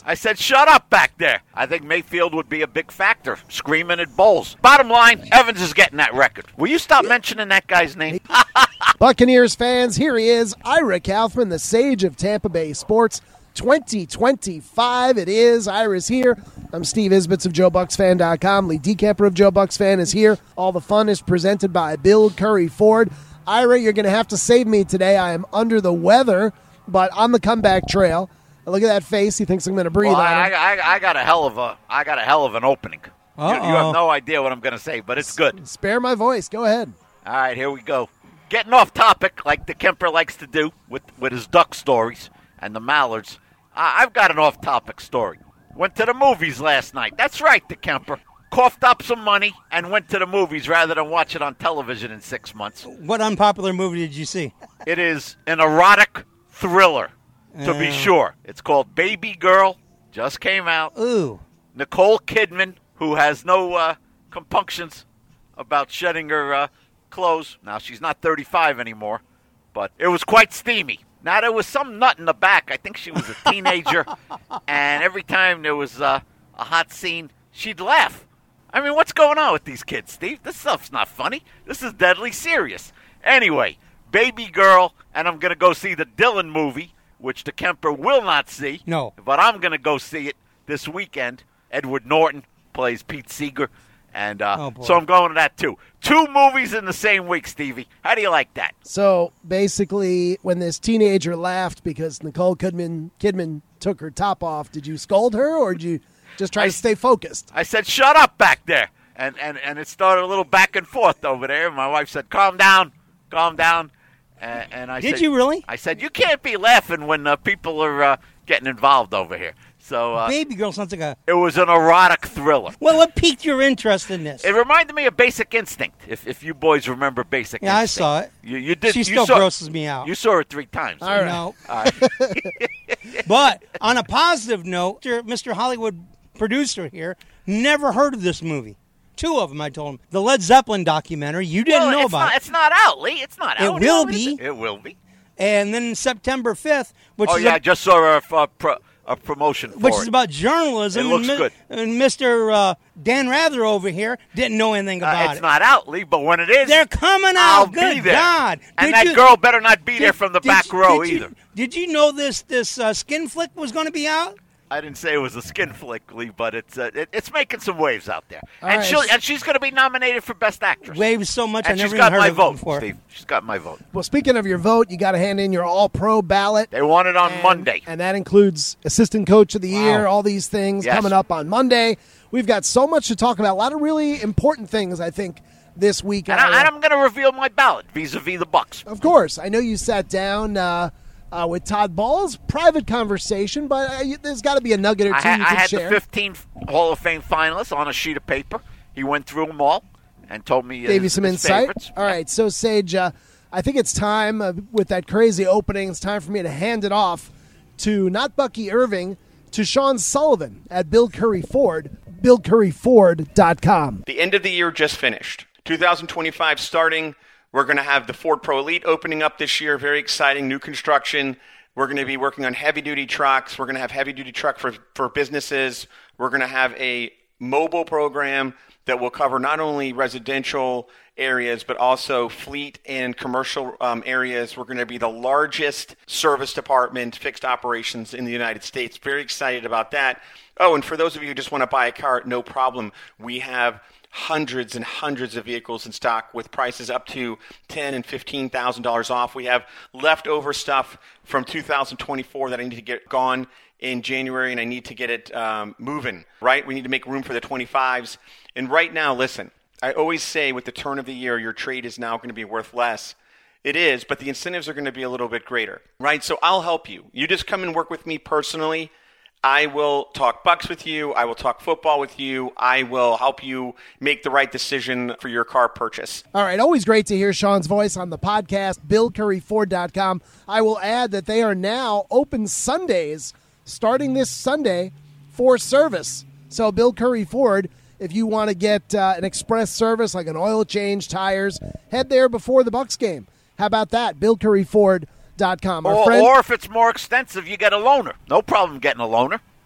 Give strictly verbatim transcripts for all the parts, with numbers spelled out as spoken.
I said, shut up back there. I think Mayfield would be a big factor, screaming at Bowles. Bottom line, Evans is getting that record. Will you stop mentioning that guy's name? Buccaneers fans, here he is, Ira Kaufman, the sage of Tampa Bay sports. twenty twenty-five it is. Ira's here. I'm Steve Isbitz of Joe Bucks Fan dot com. Lee DeCamper of Joe Bucks Fan is here. All the fun is presented by Bill Curry Ford. Ira, you're going to have to save me today. I am under the weather, but on the comeback trail. Look at that face. He thinks I'm going to breathe well, on I, him. I, I got a hell of a, I got a hell of an opening. You, you have no idea what I'm going to say, but it's good. Spare my voice. Go ahead. All right, here we go. Getting off topic, like the Kemper likes to do with, with his duck stories and the mallards. I, I've got an off-topic story. Went to the movies last night. That's right, the Kemper. Coughed up some money and went to the movies rather than watch it on television in six months. What unpopular movie did you see? It is an erotic thriller, to uh. be sure. It's called Baby Girl. Just came out. Ooh. Nicole Kidman, who has no uh, compunctions about shedding her uh, clothes. Now, she's not thirty-five anymore, but it was quite steamy. Now, there was some nut in the back. I think she was a teenager, and every time there was uh, a hot scene, she'd laugh. I mean, what's going on with these kids, Steve? This stuff's not funny. This is deadly serious. Anyway, Baby Girl, and I'm going to go see the Dylan movie, which the Kemper will not see. No. But I'm going to go see it this weekend. Edward Norton plays Pete Seeger, and uh, oh so I'm going to that, too. Two movies in the same week, Stevie. How do you like that? So, basically, when this teenager laughed because Nicole Kidman, Kidman took her top off, did you scold her, or did you just try I, to stay focused? I said, shut up back there. And, and, and it started a little back and forth over there. My wife said, calm down, calm down. And, and I Did said, you really? I said, you can't be laughing when uh, people are uh, getting involved over here. So uh, Baby Girl sounds like a... It was an erotic thriller. Well, what piqued your interest in this? It reminded me of Basic Instinct, if if you boys remember Basic yeah, Instinct. Yeah, I saw it. You, you did. She you still saw, grosses me out. You saw it three times. All right. No. All right. But on a positive note, Mister Hollywood producer here never heard of this movie. Two of them, I told him. The Led Zeppelin documentary, you didn't well, know it's about not, it. It's not out, Lee. It's not it out. Will it be. It will be. And then September fifth, which oh, is yeah, a, I just saw a, a, pro, a promotion for which it. is about journalism. It looks and, good. And Mister Uh, Dan Rather over here didn't know anything about uh, it. It's not out, Lee, but when it is, they're coming out. I'll Good be there. God! And did that you, girl better not be did, there from the did, back did, row did you, either. Did you know this this uh, skin flick was going to be out? I didn't say it was a skin flick, Lee, but it's uh, it, it's making some waves out there, All and right. she'll and she's going to be nominated for Best Actress. Waves so much, and I she's never got even my heard of vote, it before. Steve. She's got my vote. Well, speaking of your vote, you got to hand in your All-Pro ballot. They want it on and, Monday, and that includes Assistant Coach of the Wow. Year. All these things Yes. coming up on Monday. We've got so much to talk about. A lot of really important things, I think, this week. and, I, and I'm going to reveal my ballot vis-a-vis the Bucks. Of course, I know you sat down uh, uh, with Todd Bowles, private conversation, but uh, you, there's got to be a nugget or two I, ha- you I can had share. the fifteen Hall of Fame finalists on a sheet of paper. He went through them all and told me uh, Gave you his, some his insight. favorites. All right, so Sage, uh, I think it's time uh, with that crazy opening. It's time for me to hand it off to not Bucky Irving, to Sean Sullivan at Bill Curry Ford, Bill Curry Ford dot com. The end of the year just finished. two thousand twenty-five starting. We're going to have the Ford Pro Elite opening up this year. Very exciting, new construction. We're going to be working on heavy-duty trucks. We're going to have heavy-duty truck for, for businesses. We're going to have a mobile program that will cover not only residential areas, but also fleet and commercial um, areas. We're going to be the largest service department, fixed operations in the United States. Very excited about that. Oh, and for those of you who just want to buy a car, no problem. We have hundreds and hundreds of vehicles in stock with prices up to ten thousand dollars and fifteen thousand dollars off. We have leftover stuff from two thousand twenty-four that I need to get gone in January, and I need to get it um, moving, right? We need to make room for the twenty-fives. And right now, listen, I always say with the turn of the year, your trade is now going to be worth less. It is, but the incentives are going to be a little bit greater, right? So I'll help you. You just come and work with me personally. I will talk Bucks with you. I will talk football with you. I will help you make the right decision for your car purchase. All right, always great to hear Sean's voice on the podcast, Bill Curry Ford dot com. I will add that they are now open Sundays, starting this Sunday, for service. So Bill Curry Ford, if you want to get uh, an express service like an oil change, tires, head there before the Bucks game. How about that? Bill Curry Ford dot com. Or, or if it's more extensive, you get a loaner. No problem getting a loaner.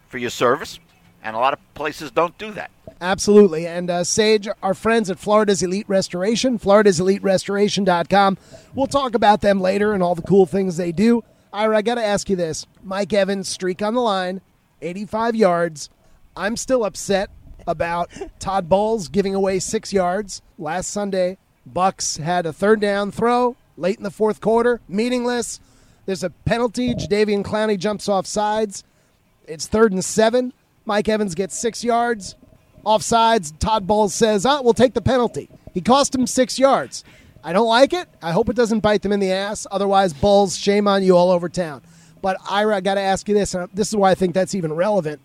for your service, and a lot of places don't do that. Absolutely. And uh, Sage, our friends at Florida's Elite Restoration, floridas elite restoration dot com. We'll talk about them later and all the cool things they do. Ira, I got to ask you this. Mike Evans, streak on the line, eighty-five yards. I'm still upset about Todd Bowles giving away six yards. Last Sunday, Bucks had a third down throw late in the fourth quarter, meaningless. There's a penalty. Jadeveon Clowney jumps off sides. It's third and seven. Mike Evans gets six yards. Offsides, Todd Bowles says, oh, we'll take the penalty. He cost him six yards. I don't like it. I hope it doesn't bite them in the ass. Otherwise, Bowles, shame on you all over town. But, Ira, I got to ask you this, and this is why I think that's even relevant.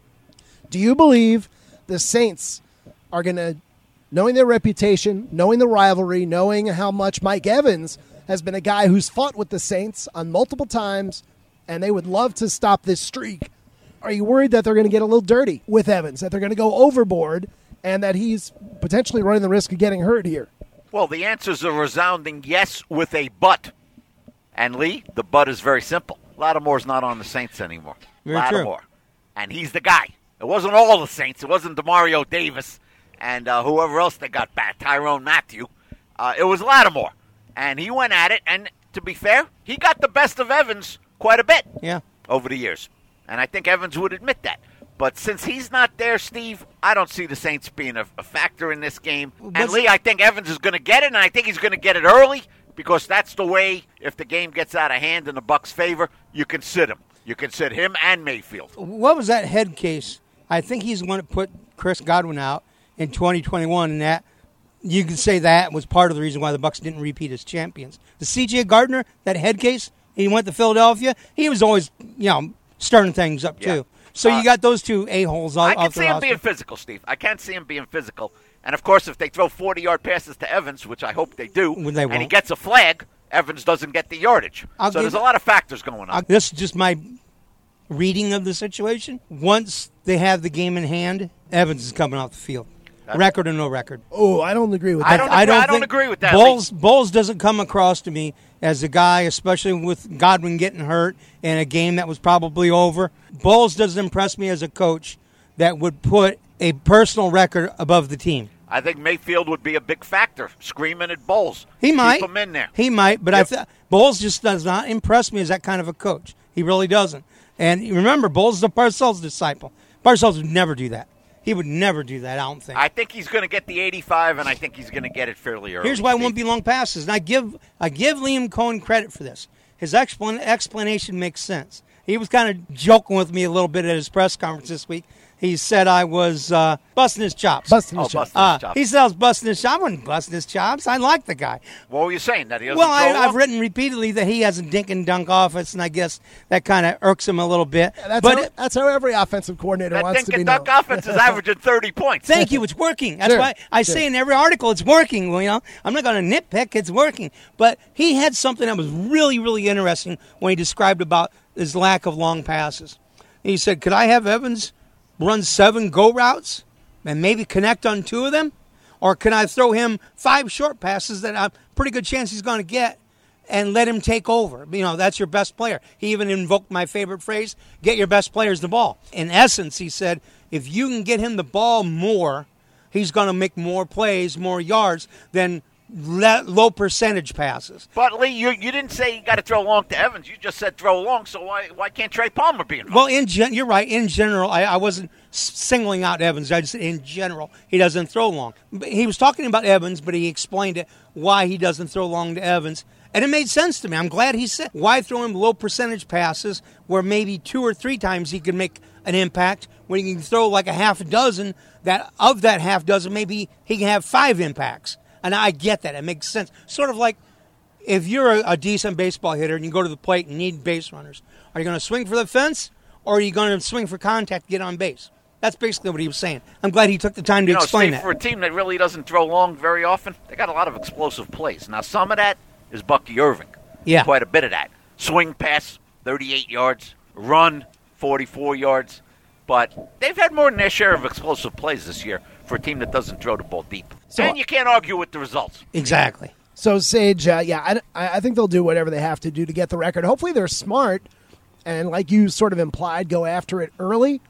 Do you believe the Saints are going to, knowing their reputation, knowing the rivalry, knowing how much Mike Evans has been a guy who's fought with the Saints on multiple times, and they would love to stop this streak, are you worried that they're going to get a little dirty with Evans, that they're going to go overboard, and that he's potentially running the risk of getting hurt here? Well, the answer's a resounding yes with a but. And, Lee, the but is very simple. Lattimore's not on the Saints anymore. Very Lattimore. true. And he's the guy. It wasn't all the Saints. It wasn't DeMario Davis and uh, whoever else they got back, Tyrone Matthew. Uh, it was Lattimore. And he went at it, and to be fair, he got the best of Evans quite a bit Yeah. over the years. And I think Evans would admit that. But since he's not there, Steve, I don't see the Saints being a, a factor in this game. And, What's- Lee, I think Evans is going to get it, and I think he's going to get it early because that's the way, if the game gets out of hand in the Bucs' favor, you can sit him. You can sit him and Mayfield. What was that head case? I think he's the one that put Chris Godwin out in twenty twenty-one, and that you can say that was part of the reason why the Bucs didn't repeat as champions. The C J Gardner, that head case, he went to Philadelphia. He was always, you know, stirring things up too. Yeah. So Uh, you got those two a-holes off, I can off the see him roster. being physical, Steve. I can't see him being physical. And, of course, if they throw forty-yard passes to Evans, which I hope they do, Well, they and he won't. gets a flag, Evans doesn't get the yardage. I'll so give- there's a lot of factors going on. Uh, this is just my reading of the situation. Once they have the game in hand, Evans is coming off the field. Record or no record. Oh, I don't agree with I that. don't agree- I don't think agree with that, Bowles, Bowles doesn't come across to me as a guy, especially with Godwin getting hurt in a game that was probably over. Bowles doesn't impress me as a coach that would put a personal record above the team. I think Mayfield would be a big factor, screaming at Bowles. He might. Keep him in there. He might, but Yep. I th- Bowles just does not impress me as that kind of a coach. He really doesn't. And remember, Bowles is a Parcells disciple. Parcells would never do that. He would never do that, I don't think. I think he's going to get the eighty-five, and I think he's going to get it fairly early. Here's why it Steve. won't be long passes. And I give I give Liam Cohen credit for this. His explan- explanation makes sense. He was kind of joking with me a little bit at his press conference this week. He said I was uh, busting his chops. Busting Oh, his chops. busting his Uh, chops. he said I was busting his chops. I wasn't busting his chops. I like the guy. What were you saying? That he doesn't Well, I, throw I've long? written repeatedly that he has a dink and dunk offense, and I guess that kind of irks him a little bit. That's, but how, that's how every offensive coordinator That wants dink to be and dunk known. offense is averaging thirty points. thank you, it's working. That's Sure, why I sure. say in every article it's working. Well, you know, I'm not going to nitpick; it's working. But he had something that was really, really interesting when he described about his lack of long passes. He said, "Could I have Evans run seven go routes and maybe connect on two of them, or can I throw him five short passes that I'm pretty good chance he's going to get?" And let him take over. You know, that's your best player. He even invoked my favorite phrase, get your best players the ball. In essence, he said, if you can get him the ball more, he's going to make more plays, more yards than le- low percentage passes. But, Lee, you, you didn't say you got to throw long to Evans. You just said throw long, so why why can't Trey Palmer be involved? Well, in gen- you're right. In general, I, I wasn't s- singling out Evans. I just said in general, he doesn't throw long. But he was talking about Evans, but he explained it, why he doesn't throw long to Evans. And it made sense to me. I'm glad he said, why throw him low percentage passes where maybe two or three times he can make an impact when he can throw like a half a dozen, that of that half dozen, maybe he can have five impacts. And I get that. It makes sense. Sort of like if you're a, a decent baseball hitter and you go to the plate and need base runners, are you going to swing for the fence or are you going to swing for contact to get on base? That's basically what he was saying. I'm glad he took the time to you know, explain Steve, that. for a team that really doesn't throw long very often, they got a lot of explosive plays. Now, some of that is Bucky Irving. Yeah. Quite a bit of that. Swing pass, thirty-eight yards. Run, forty-four yards. But they've had more than their share of explosive plays this year for a team that doesn't throw the ball deep. So- and you can't argue with the results. Exactly. So, Sage, uh, yeah, I, I think they'll do whatever they have to do to get the record. Hopefully they're smart and, like you sort of implied, go after it early.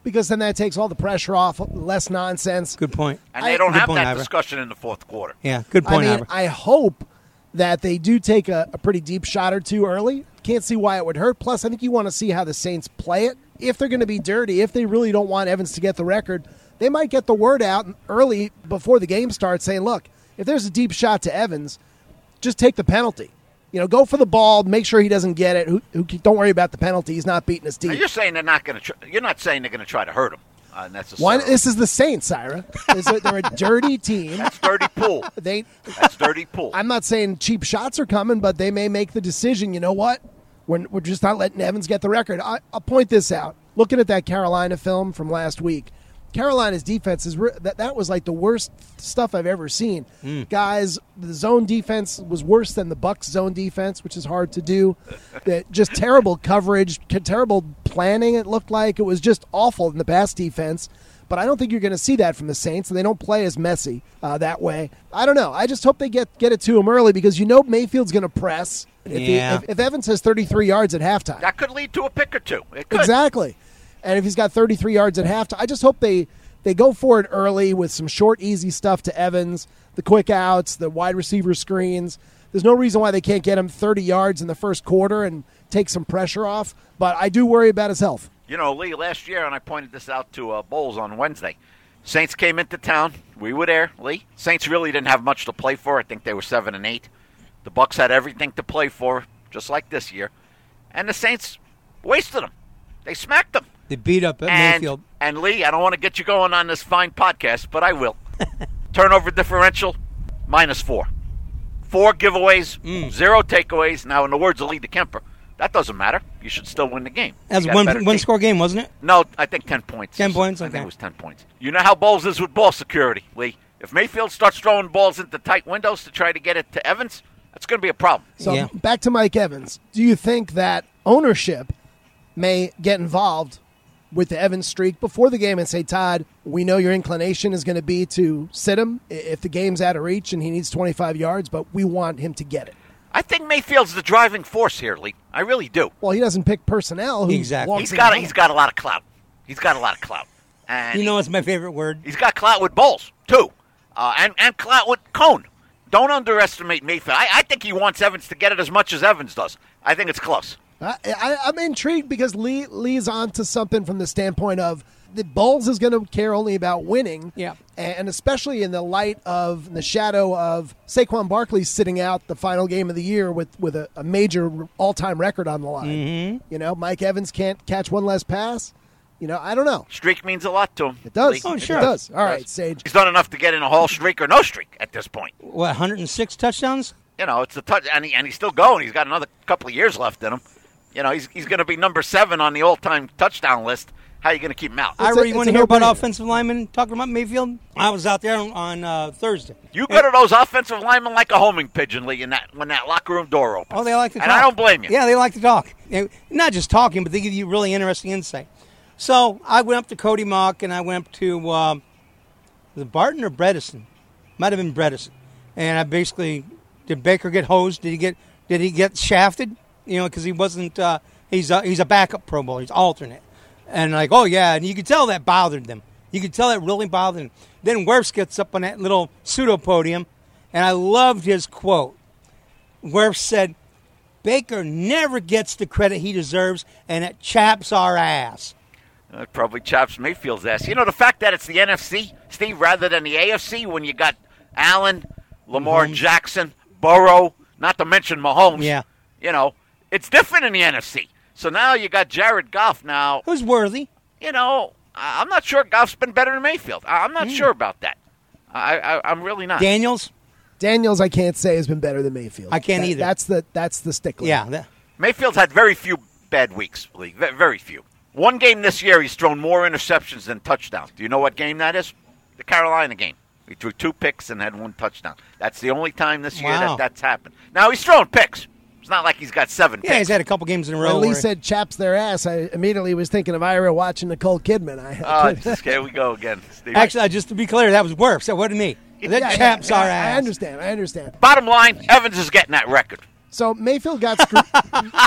because then that takes all the pressure off, less nonsense. Good point. And they I- don't Good have point, that Ivor. discussion in the fourth quarter. Yeah, good I point, mean, Ivor. I hope that they do take a, a pretty deep shot or two early. Can't see why it would hurt. Plus, I think you want to see how the Saints play it. If they're going to be dirty, if they really don't want Evans to get the record, they might get the word out early before the game starts saying, look, if there's a deep shot to Evans, just take the penalty. You know, go for the ball, make sure he doesn't get it. Who, who, don't worry about the penalty. He's not beating his Now, team. you're saying they're not going to. Tr- you're not saying they're going to try to hurt him uh, necessarily. Why, this is the Saints, Ira. This is- They're a dirty team. That's dirty pool. They, That's dirty pool. I'm not saying cheap shots are coming, but they may make the decision, you know what? We're, we're just not letting Evans get the record. I, I'll point this out. Looking at that Carolina film from last week, Carolina's defense is re- that that was like the worst stuff I've ever seen. Mm. Guys, the zone defense was worse than the Bucs zone defense, which is hard to do. That just terrible coverage, c- terrible planning. It looked like it was just awful in the pass defense. But I don't think you're going to see that from the Saints, and they don't play as messy uh, that way. I don't know. I just hope they get get it to him early because you know Mayfield's going to press. If, he- Yeah. if, if Evans has thirty-three yards at halftime, That could lead to a pick or two. It could. exactly. And if he's got thirty-three yards at halftime, I just hope they, they go for it early with some short, easy stuff to Evans, the quick outs, the wide receiver screens. There's no reason why they can't get him thirty yards in the first quarter and take some pressure off. But I do worry about his health. You know, Lee, last year, and I pointed this out to uh, Bowles on Wednesday, Saints came into town. We were there, Lee. Saints really didn't have much to play for. I think they were seven and eight. The Bucs had everything to play for, just like this year. And the Saints wasted them. They smacked them. They beat up at And, Mayfield. and Lee, I don't want to get you going on this fine podcast, but I will. Turnover differential, minus four. Four giveaways, Mm. zero takeaways. Now, in the words of Lee DeKemper, that doesn't matter. You should still win the game. That was You got a one better one team. score game, wasn't it? No, I think ten points. ten points, I okay. think it was ten points. You know how Bowles is with ball security, Lee. If Mayfield starts throwing balls into tight windows to try to get it to Evans, that's going to be a problem. So Yeah. back to Mike Evans. Do you think that ownership may get involved with the Evans streak before the game and say, Todd, we know your inclination is going to be to sit him i- if the game's out of reach and he needs twenty-five yards, but we want him to get it? I think Mayfield's the driving force here, Lee. I really do. Well, he doesn't pick personnel. Who Exactly. walks He's in got the a, he's huddle. got a lot of clout. He's got a lot of clout. And You know what's my favorite word? he's got clout with Bowles, too. Uh, and, and clout with Cone. Don't underestimate Mayfield. I, I think he wants Evans to get it as much as Evans does. I think it's close. I, I, I'm intrigued because Lee Lee's on to something from the standpoint of the Bowles is going to care only about winning. Yeah. And especially in the light of in the shadow of Saquon Barkley sitting out the final game of the year with, with a, a major all-time record on the line. Mm-hmm. You know, Mike Evans can't catch one less pass. You know, I don't know. Streak means a lot to him. It does. Lee. Oh, sure. It does. All It right, does. Sage. He's done enough to get in a whole streak or no streak at this point. What, one hundred six touchdowns? You know, it's a touch, and, he, and he's still going. He's got another couple of years left in him. You know, he's he's going to be number seven on the all-time touchdown list. How are you going to keep him out? It's Ira, a- you it's want a to hear about no-brainer. offensive linemen talking about Mayfield? I was out there on, on uh, Thursday. You go to those offensive linemen like a homing pigeon, Lee, in that, when that locker room door opens. Oh, they like to and talk. I don't blame you. Yeah, they like to talk. They- not just talking, but they give you really interesting insight. So I went up to Cody Mock and I went up to um, was it Barton or Bredesen? Might have been Bredesen. And I basically did Baker get hosed? Did he get did he get shafted? You know, because he wasn't. Uh, he's a, he's a backup Pro Bowl. He's alternate. And like, oh yeah, and you could tell that bothered them. You could tell that really bothered them. Then Wirfs gets up on that little pseudo podium, and I loved his quote. Wirfs said, Baker never gets the credit he deserves, and it chaps our ass. That probably chops Mayfield's ass. You know, the fact that it's the N F C, Steve, rather than the A F C, when you got Allen, Lamar Mahomes. Jackson, Burrow, not to mention Mahomes. Yeah. You know, it's different in the N F C. So now you got Jared Goff now. Who's worthy? You know, I- I'm not sure Goff's been better than Mayfield. I- I'm not Hmm. sure about that. I, I, I'm really not. Daniels? Daniels, I can't say has been better than Mayfield. I can't That- either. That's the that's the stickler. Yeah. That, Mayfield's had very few bad weeks, Lee. Ve- Very few. One game this year, he's thrown more interceptions than touchdowns. Do you know what game that is? The Carolina game. He threw two picks and had one touchdown. That's the only time this year Wow. that that's happened. Now, he's throwing picks. It's not like he's got seven yeah, picks. he's had a couple games in a row. When Lee where- said chaps their ass, I immediately was thinking of Ira watching Nicole Kidman. I, Oh, just, here we go again, Steve. Actually, just to be clear, that was Wirfs. That wasn't me. That Yeah, yeah, chaps yeah, our I ass. understand. I understand. Bottom line, Evans is getting that record. So Mayfield got screwed.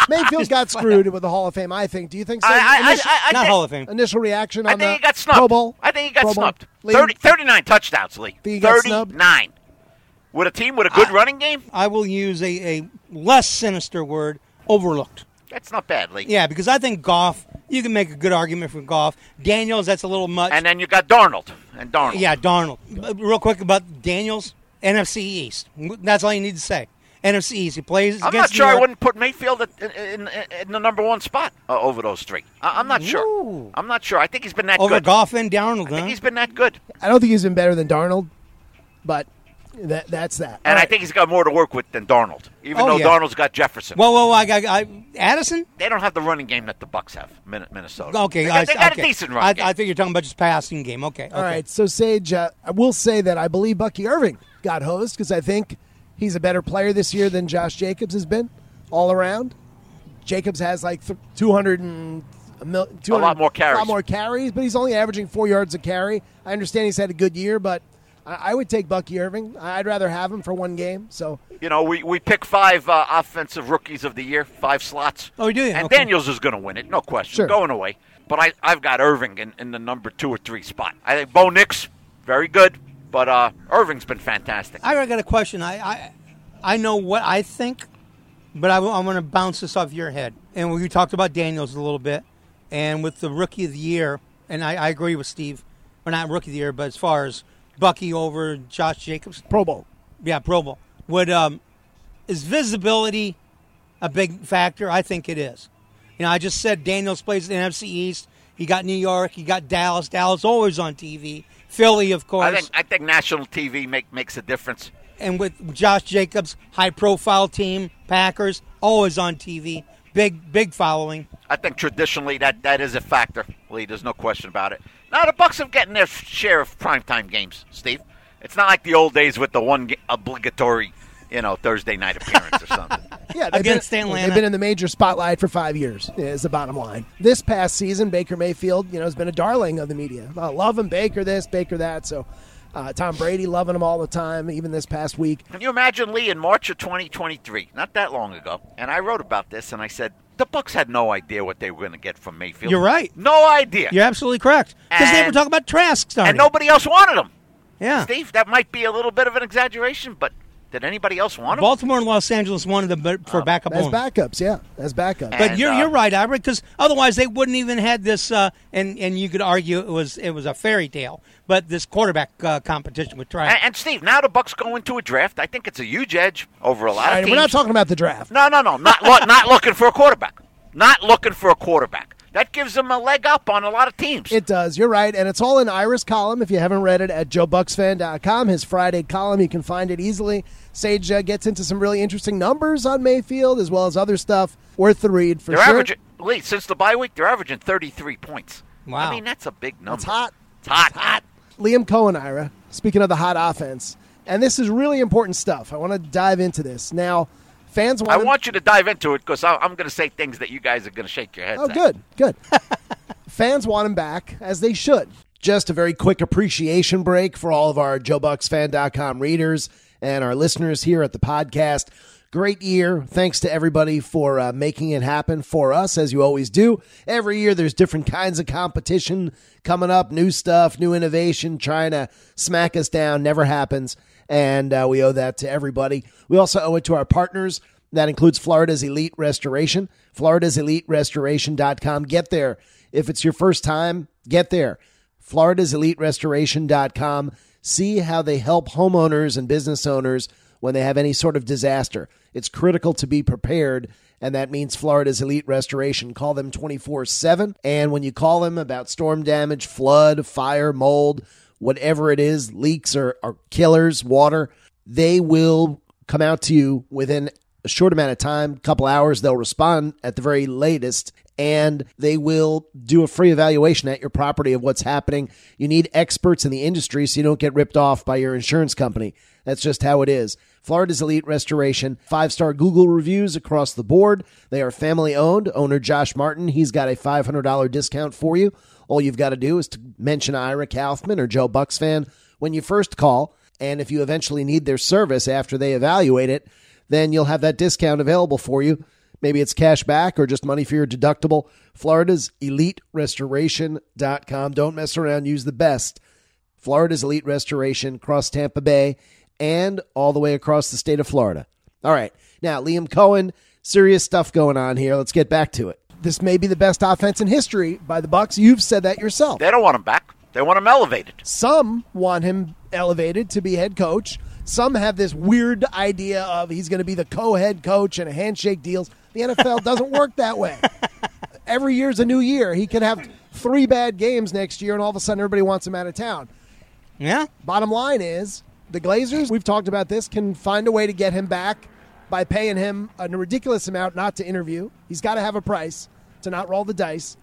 Mayfield got screwed with the Hall of Fame, I think. Do you think so? I, I, initial, I, I, I Not think, Hall of Fame. initial reaction I on think the he got snubbed. Pro Bowl? I think he got Pro Bowl? snubbed. Liam? thirty, thirty-nine touchdowns, Lee. Think he got snubbed? thirty-nine. With a team with a good running game? I will use a, a less sinister word, overlooked. That's not bad, Lee. Yeah, because I think Goff, you can make a good argument for Goff. Daniels, that's a little much. And then you got Darnold. And Darnold. Yeah, Darnold. Uh, Real quick about Daniels, N F C East. That's all you need to say. N F C East. He plays I'm against not sure New I York. wouldn't put Mayfield at, in, in, in the number one spot uh, over those three. I, I'm not sure. Ooh. I'm not sure. I think he's been that Over good. Goff and Darnold, I think huh? he's been that good. I don't think he's been better than Darnold, but that, that's that. And All I right. think he's got more to work with than Darnold, even Oh, though yeah. Darnold's got Jefferson. Well, well, I got I, Addison. They don't have the running game that the Bucks have, Min- Minnesota. Okay, they I, got, they got okay. a decent run I, game. I think you're talking about just passing game. Okay, All okay. right, so Sage, uh, I will say that I believe Bucky Irving got hosed because I think he's a better player this year than Josh Jacobs has been all around. Jacobs has like th- two hundred and a, mil- two hundred lot more carries. A lot more carries, but he's only averaging four yards a carry. I understand he's had a good year, but I, I would take Bucky Irving. I'd rather have him for one game. So You know, we, we pick five uh, offensive rookies of the year, five slots. Oh, we do? And Okay. Daniels is going to win it, no question, Sure. going away. But I, I've got Irving in, in the number two or three spot. I think Bo Nix, very good, but uh, Irving's been fantastic. I got a question. I, I I know what I think, but I, am going to bounce this off your head. And we talked about Daniels a little bit, and with the Rookie of the Year, and I, I agree with Steve, or not Rookie of the Year, but as far as Bucky over Josh Jacobs, Pro Bowl. yeah, Pro Bowl. Would um, is visibility a big factor? I think it is. You know, I just said Daniels plays in the N F C East. He got New York. He got Dallas. Dallas always on T V. Philly, of course. I think I think national T V make, makes a difference. And with Josh Jacobs, high-profile team, Packers, always on T V, big, big following. I think traditionally that, that is a factor, Lee. There's no question about it. Now, the Bucks have gotten their share of primetime games, Steve. It's not like the old days with the one ga- obligatory, you know, Thursday night appearance or something. Yeah, they've Against been, Atlanta. They've been in the major spotlight for five years, is the bottom line. This past season, Baker Mayfield, you know, has been a darling of the media. I love him, Baker this, Baker that. So uh, Tom Brady loving him all the time, even this past week. Can you imagine, Lee, in March of twenty twenty-three, not that long ago, and I wrote about this, and I said, the Bucks had no idea what they were going to get from Mayfield. You're right. No idea. You're absolutely correct. Because they And- were talking about Trask starting. And nobody else wanted him. yeah. Steve, that might be a little bit of an exaggeration, but did anybody else want him? Baltimore and Los Angeles wanted them but for backup As only. backups, yeah, as backups. And- But you're uh, you're right, Ira, because otherwise they wouldn't even had this. Uh, and and you could argue it was it was a fairy tale, but this quarterback uh, competition with Trask. And, and Steve, now the Bucks go into a draft. I think it's a huge edge over a lot All of right, teams. we're not talking about the draft. No, no, no. Not lo- not looking for a quarterback. Not looking for a quarterback. That gives them a leg up on a lot of teams. It does. You're right. And it's all in Ira's column. If you haven't read it at joe bucks fan dot com, his Friday column, you can find it easily. Sage uh, gets into some really interesting numbers on Mayfield as well as other stuff. Worth the read for they're sure. averaging, Lee, since the bye week, they're averaging thirty-three points. Wow. I mean, that's a big number. It's hot. It's hot. hot. Liam Cohen, Ira, speaking of the hot offense. And this is really important stuff. I want to dive into this. Now, fans want I him- want you to dive into it because I'm going to say things that you guys are going to shake your heads Oh, at. good, good. Fans want him back, as they should. Just a very quick appreciation break for all of our joe bucks fan dot com readers and our listeners here at the podcast. Great year. Thanks to everybody for uh, making it happen for us, as you always do. Every year there's different kinds of competition coming up, new stuff, new innovation, trying to smack us down. Never happens, and uh, we owe that to everybody. We also owe it to our partners. That includes Florida's Elite Restoration, floridas elite restoration dot com. Get there. If it's your first time, get there. floridas elite restoration dot com. See how they help homeowners and business owners when they have any sort of disaster. It's critical to be prepared, and that means Florida's Elite Restoration. Call them twenty-four seven, and when you call them about storm damage, flood, fire, mold, whatever it is, leaks or, or killers, water, they will come out to you within a short amount of time, couple hours. They'll respond at the very latest, and they will do a free evaluation at your property of what's happening. You need experts in the industry so you don't get ripped off by your insurance company. That's just how it is. Florida's Elite Restoration, five-star Google reviews across the board. They are family-owned. Owner Josh Martin, he's got a five hundred dollars discount for you. All you've got to do is to mention Ira Kaufman or Joe Bucks fan when you first call, and if you eventually need their service after they evaluate it, then you'll have that discount available for you. Maybe it's cash back or just money for your deductible. Florida's Elite Restoration dot com. Don't mess around. Use the best. Florida's Elite Restoration across Tampa Bay and all the way across the state of Florida. All right. Now, Liam Cohen, serious stuff going on here. Let's get back to it. This may be the best offense in history by the Bucs. You've said that yourself. They don't want him back. They want him elevated. Some want him elevated to be head coach. Some have this weird idea of he's going to be the co-head coach and a handshake deals. The N F L doesn't work that way. Every year's a new year. He could have three bad games next year, and all of a sudden everybody wants him out of town. Yeah. Bottom line is the Glazers, we've talked about this, can find a way to get him back by paying him a ridiculous amount not to interview. He's got to have a price to not roll the dice.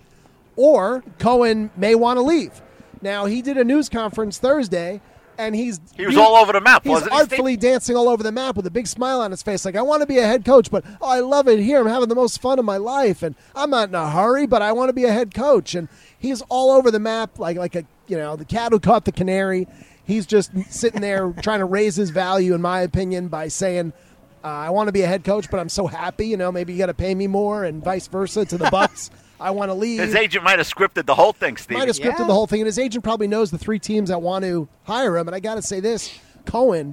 Or Cohen may want to leave. Now, he did a news conference Thursday, and he's he was all over the map, he's wasn't he? artfully dancing all over the map with a big smile on his face, like, I want to be a head coach, but oh, I love it here. I'm having the most fun of my life, and I'm not in a hurry, but I want to be a head coach. And he's all over the map, like like a you know the cat who caught the canary. He's just sitting there trying to raise his value, in my opinion, by saying, uh, I want to be a head coach, but I'm so happy. You know, maybe you got to pay me more, and vice versa to the Bucs. I want to leave. His agent might have scripted the whole thing, Steve. Might have scripted Yeah. the whole thing, and his agent probably knows the three teams that want to hire him. And I got to say this, Cohen,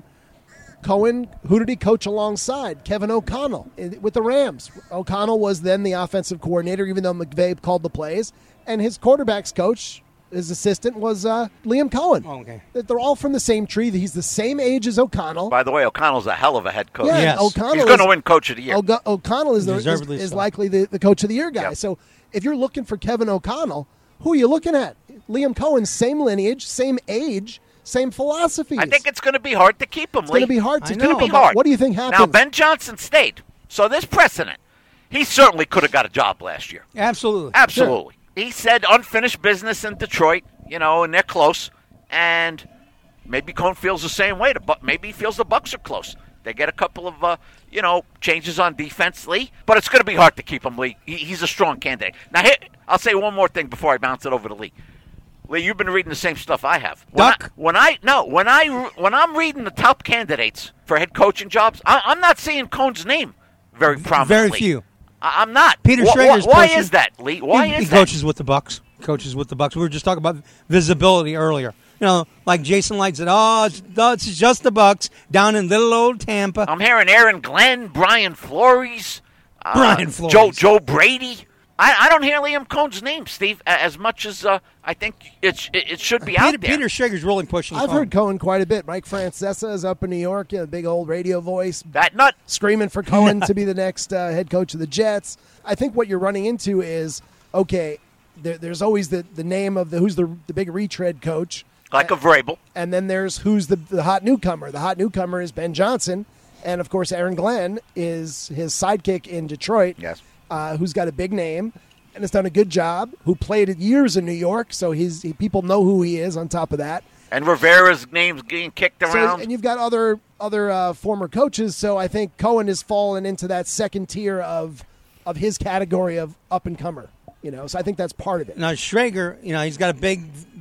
Cohen, who did he coach alongside? Kevin O'Connell with the Rams. O'Connell was then the offensive coordinator, even though McVay called the plays. And his quarterback's coach, his assistant, was uh, Liam Cohen. Oh, okay. They're all from the same tree. He's the same age as O'Connell. By the way, O'Connell's a hell of a head coach. Yeah, Yes. O'Connell He's going to is- win Coach of the Year. O'Go- O'Connell is, the, is, Deservedly is so. likely the, the coach of the year guy. Yeah. So if you're looking for Kevin O'Connell, who are you looking at? Liam Cohen, same lineage, same age, same philosophies. I think it's going to be hard to keep him, It's going to be hard to I keep know. It's going to him. be hard. What do you think happens? Now, Ben Johnson stayed, so there's precedent. He certainly could have got a job last year. Absolutely. Absolutely. He said unfinished business in Detroit, you know, and they're close. And maybe Cohen feels the same way. But maybe he feels the Bucs are close. They get a couple of, uh, you know, changes on defense, Lee. But it's going to be hard to keep him, Lee. He, he's a strong candidate. Now, here, I'll say one more thing before I bounce it over to Lee. Lee, you've been reading the same stuff I have. When Duck? I, when I no, when I when I'm reading the top candidates for head coaching jobs, I, I'm not seeing Cohen's name very prominently. Very few. I, I'm not. Peter Wh- wh- Schrager's Why coaching- is that, Lee? Why he, is he that? coaches with the Bucks. Coaches with the Bucks. We were just talking about visibility earlier. You know, like Jason Light said, "Oh, it's, oh, it's just the Bucks down in little old Tampa." I'm hearing Aaron Glenn, Brian Flores, uh, Brian Flores. Joe Joe Brady. I, I don't hear Liam Cohen's name, Steve, a- as much as uh, I think it, it it should be Peter, out there. Peter Schrager's really pushing. I've Cohen. heard Cohen quite a bit. Mike Francesa is up in New York, you know, big old radio voice, That nut. screaming for Cohen to be the next uh, head coach of the Jets. I think what you're running into is, okay, there, there's always the, the name of the who's the, the big retread coach. Like a Vrabel. And then there's who's the, the hot newcomer. The hot newcomer is Ben Johnson. And, of course, Aaron Glenn is his sidekick in Detroit, Yes. uh, who's got a big name and has done a good job, who played years in New York, so he's he, people know who he is on top of that. And Rivera's name's getting kicked So, around. and you've got other other uh, former coaches, so I think Cohen has fallen into that second tier of of his category of up-and-comer. You know, so I think that's part of it. Now Schrager, you know, he's got a big,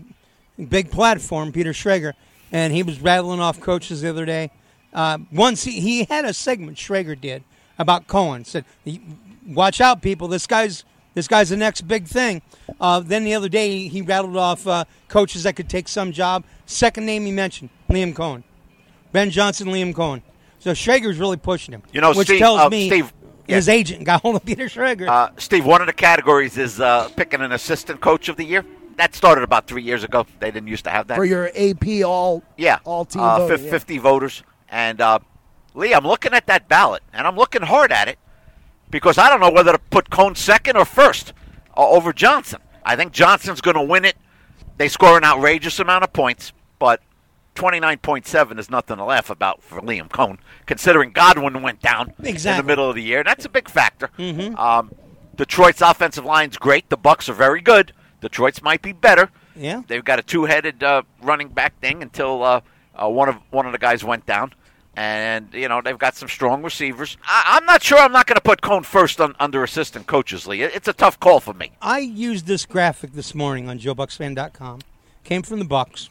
big platform, Peter Schrager, and he was rattling off coaches the other day. Uh, once he, he had a segment, Schrager did, about Cohen. Said, "Watch out, people! This guy's this guy's the next big thing." Uh, then the other day, he, he rattled off uh, coaches that could take some job. Second name he mentioned, Liam Cohen, Ben Johnson, Liam Cohen. So Schrager's really pushing him. You know, which Steve- tells uh, me Steve, his yeah. agent got hold of Peter Schrager. Uh, Steve, one of the categories is uh, picking an assistant coach of the year. That started about three years ago. They didn't used to have that. For your A P all Yeah. all team uh, voting, fif- yeah. fifty voters. And, uh, Lee, I'm looking at that ballot, and I'm looking hard at it because I don't know whether to put Cohn second or first uh, over Johnson. I think Johnson's going to win it. They score an outrageous amount of points, but twenty-nine point seven is nothing to laugh about for Liam Cohn, considering Godwin went down Exactly. in the middle of the year. That's a big factor. Mm-hmm. Um, Detroit's offensive line's great. The Bucs are very good. Detroit's might be better. Yeah. They've got a two-headed uh, running back thing until uh, uh, one of one of the guys went down. And, you know, they've got some strong receivers. I, I'm not sure I'm not going to put Cohn first on, under assistant coaches, Lee. It, it's a tough call for me. I used this graphic this morning on Joe Bucks Fan dot com. Came from the Bucks.